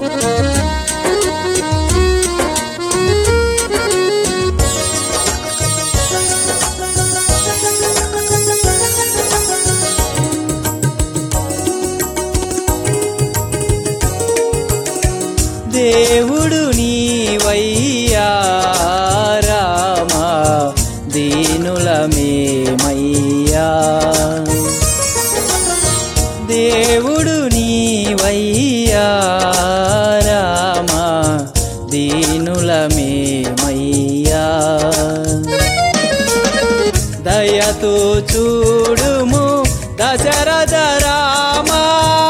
దేవుడు నీవయ్యా రామా దీనులమేమయ్యా దేవుడు నీవయ్యా రామా దీనులమేమయ్యా దయతో చూడుము దశరథ రామా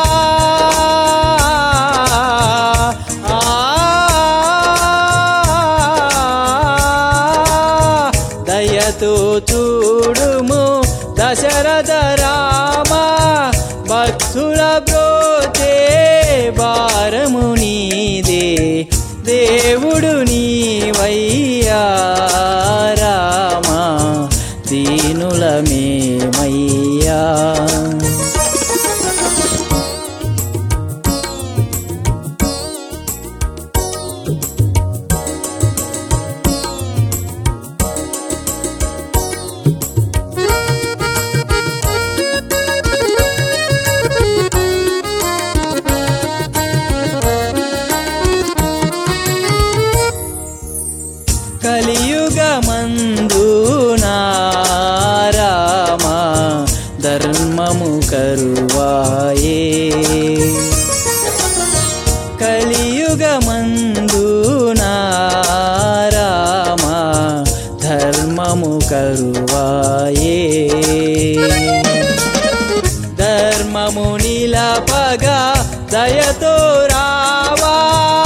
దయతో చూడుము దశరథ రామా భక్తుల బ్రోచే భారము నీదే దేవుడు నీవయ్యా రామా దీనులమేమయ్యా కలియుగమందు రామా ధర్మము కరువాయే కలియుగమందు రామా ధర్మము కరువాయే ధర్మము నిలపగా దయతో రావా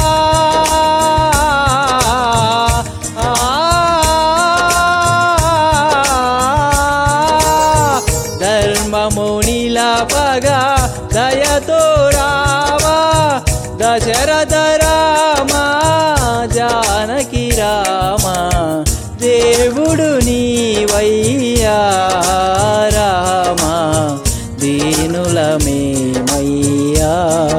ధర్మము నిలపగా దయతో రావా దశరథ రామా జానకి రామా దేవుడు నీవయ్యా రామా దీనులమేమయ్యా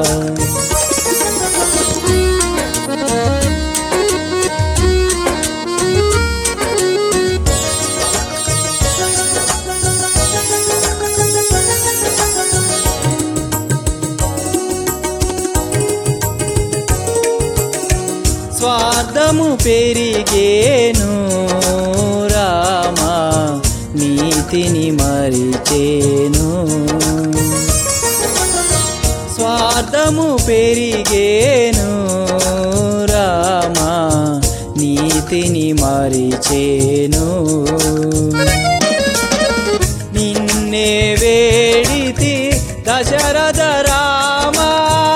స్వార్థము పెరిగేను రామా నీతిని మరిచేను స్వార్థము పెరిగేను రామా నీతిని మరిచేను నిన్నే వేడితి దశరథ రామా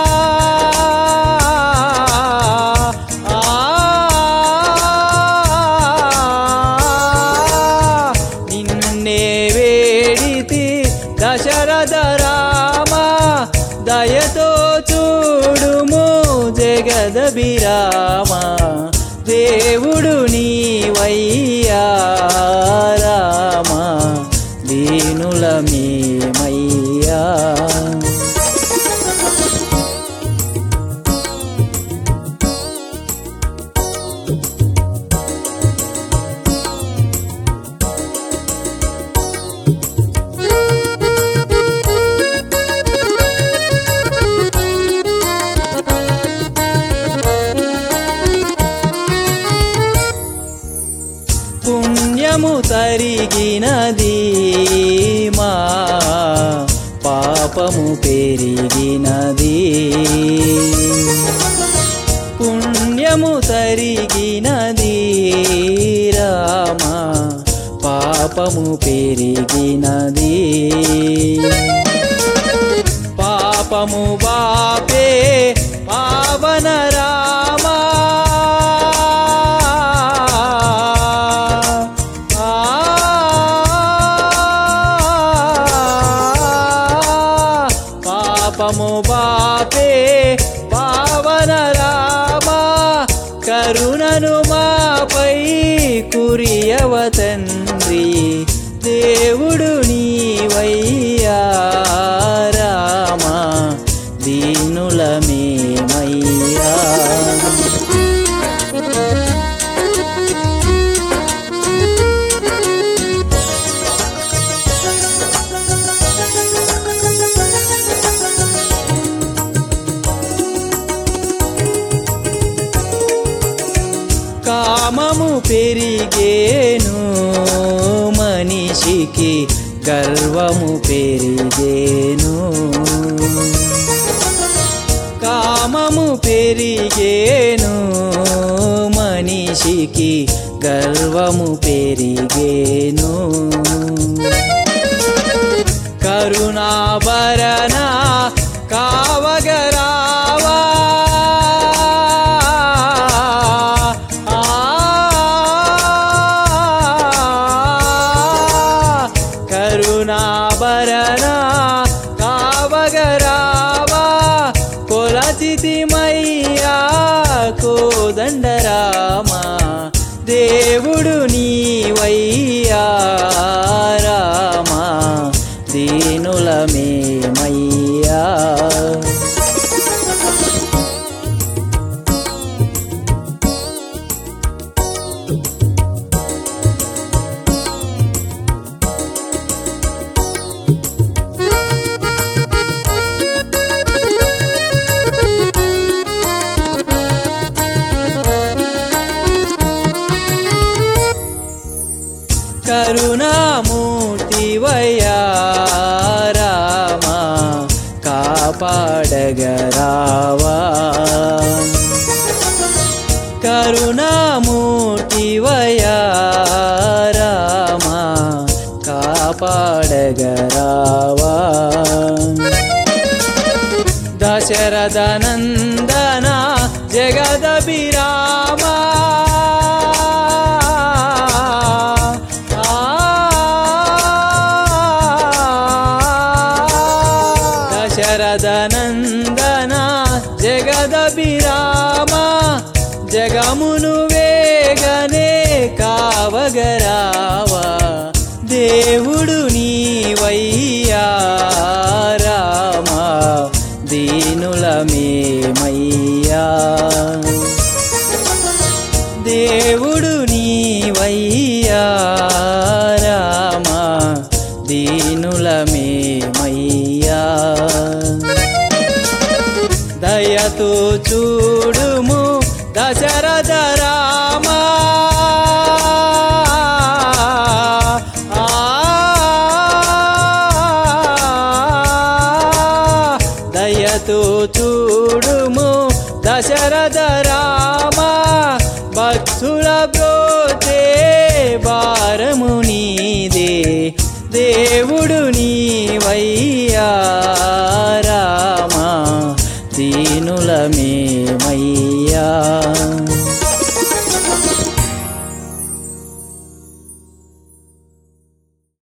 దశరథ రామా దయతో చూడుము జగదభిరామా దేవుడు నీవయ్యా రామా దీనులమేమయ్యా పుణ్యము తరిగినది మా పాపము పెరిగినది పుణ్యము తరిగినది రామా పాపము పెరిగినది పాపము బాపే పావన రామా పాపము బాపే పావన రామా కరుణను మాపై కురియవ తండ్రి దేవుడు నీవయ్యా రామా దీనుల దీనులమేమయ్యా. కామము పెరిగేను మనిషికి, గర్వము పెరిగేను. కామము పెరిగేను మనిషికి, గర్వము పెరిగేను. కరుణాభరణ కావగరావా, కరుణాభరణ కావగరావా, కొలచితిమయ్యా కోదండరామా. దేవుడు నీవయ్యా రామా, దీనులమేమయ్యా. కరుణామూర్తివయ్యా రామా, కాపాడగరావా. కరుణామూర్తివయ్యా రామా, కాపాడగరావా. దశరథనందన జగదభిరామా, దశరథనందన జగదభిరామా, జగమును వేగనే కావగరావా. దేవుడు నీవయ్యా రామా, దీనులమేమయ్యా. దేవుడు నీవయ్యా రామా, దీనులమేమయ్యా. దయతో చూడుము దశరథ రామా, దయతో చూడుము దశరథ రామా. భక్తుల బ్రోచే భారము నీదే, దేవుడు నీవయ్యా రామా, దీనులమేమయ్యా.